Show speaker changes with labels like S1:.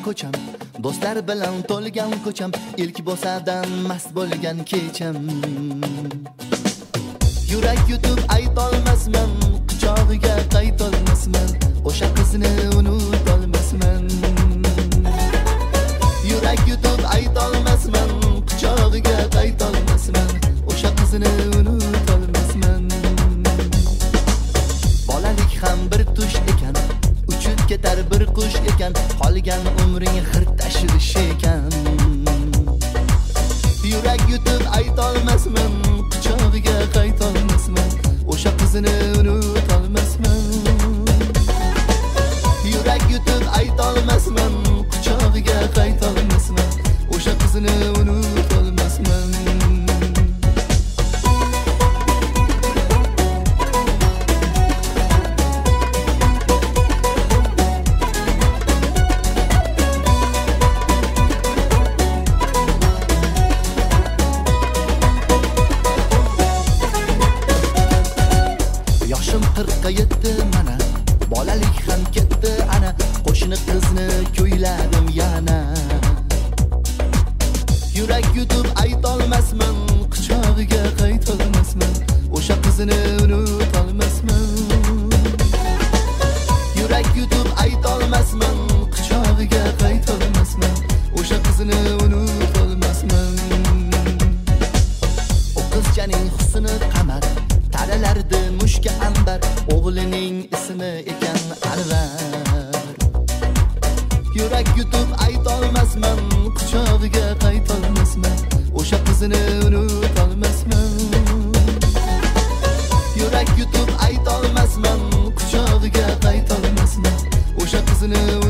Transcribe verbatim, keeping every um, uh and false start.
S1: ko'cham, do'stlar bilan to'lgan ko'cham, ilk bo'sadan mast bo'lgan kecham. Yurak yutib aytolmasman, quchog'iga qaytolmasman, o'sha qizni unutolmasman. Yurak yutib aytolmasman, quchog'iga qaytolmasman, o'sha qizni unutolmasman. Bolalik ham bir tush ekan, uchib ketar bir qush ekan, qolgan umring xirtashirish ekan. Yurak yutib aytolmasman, quchog'iga qaytolmasman, o'sha qizni unutolmasman. Yurak yutib aytolmasman, quchog'iga qaytolmasman, o'sha qizni unutolmasman. qirqqa yetdi mana, bolalik ham ketdi ana, qo'shni qizni ko'yladim yana. Yurak yutib aytolmasman, quchog'iga qaytolmasman, o'sha qizni unutolmasman. Yurak yutib aytolmasman, quchog'iga qaytolmasman, o'sha qizni unutolmasman. O qizchaning husni qamar, taralardi mushka ambar, o'g'lining ismi ekan Anvar. Yurak yutib aytolmasman, quchog'iga qaytolmasman, o'sha qizni unutolmasman. Yurak yutib aytolmasman, quchog'iga qaytolmasman, o'sha qizni